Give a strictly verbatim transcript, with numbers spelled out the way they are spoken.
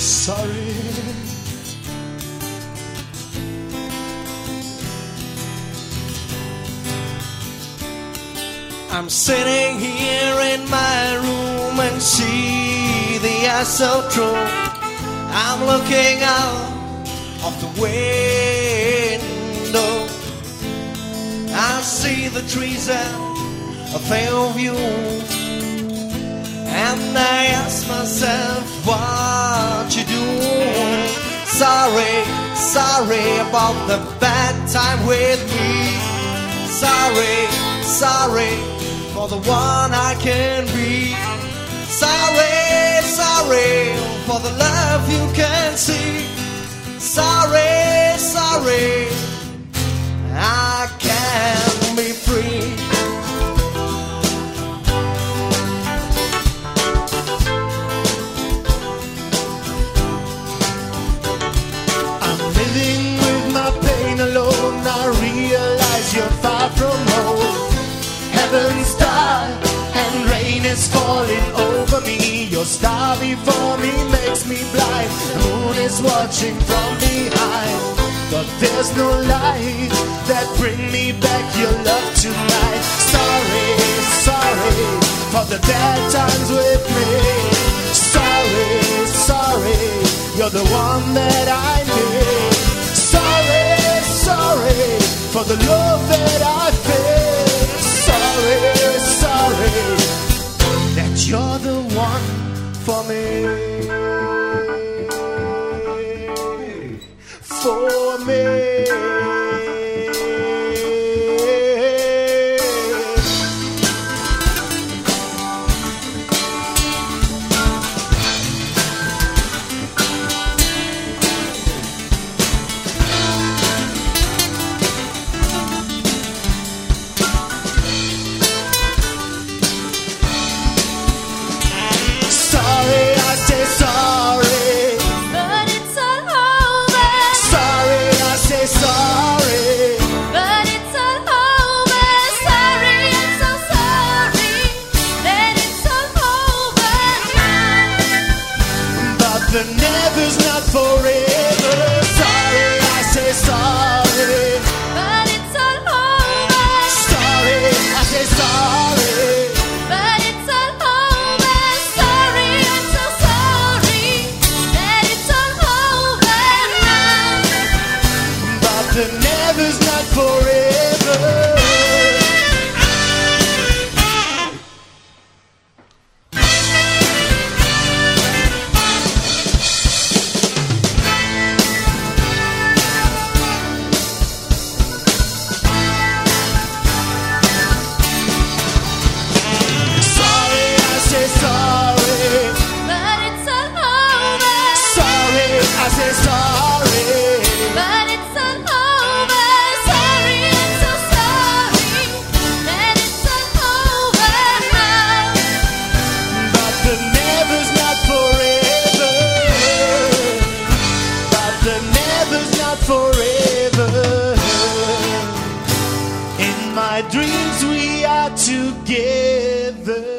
sorry. I'm sitting here in my room and see the air so true. I'm looking out of the window. I see the trees and a fair view, and I ask myself, what you do? Sorry, sorry about the bad time with me. Sorry, sorry for the one I can be. Sorry, sorry for the love you can see. Sorry, sorry, I can't be free. I'm living with my pain alone. I realize you're far from home. Heaven's dark and rain is falling over me. Your star before me makes me blind. The moon is watching from behind, but there's no light that bring me back your love tonight. Sorry, sorry for the bad times with me. Sorry, sorry, you're the one that I need. Sorry, sorry for the love that I feel. Sorry, sorry that you're the one for me. For me. The never's not forever. Sorry, I say sorry, but it's all over. sorry, I say sorry, But it's all over. Sorry, I'm so sorry that it's all over now. but the never's not forever. I say sorry, But it's all over. Sorry, I'm so sorry that it's all over now. but the never's not forever. But the never's not forever. In my dreams we are together.